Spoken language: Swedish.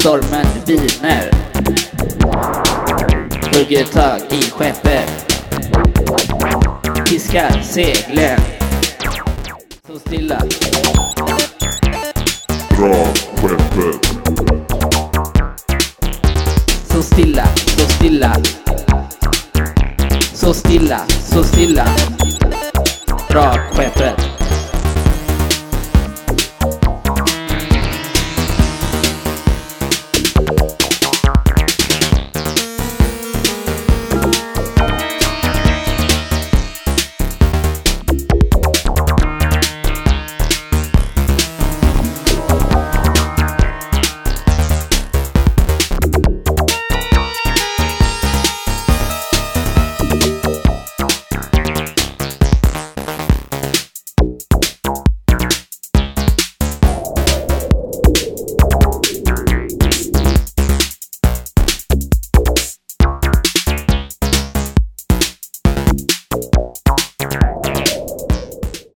stormen viner. Hugger tag i skeppet, piskar seglen. Så stilla. Dra skeppet. Så stilla, så stilla. Så stilla, så stilla. Dra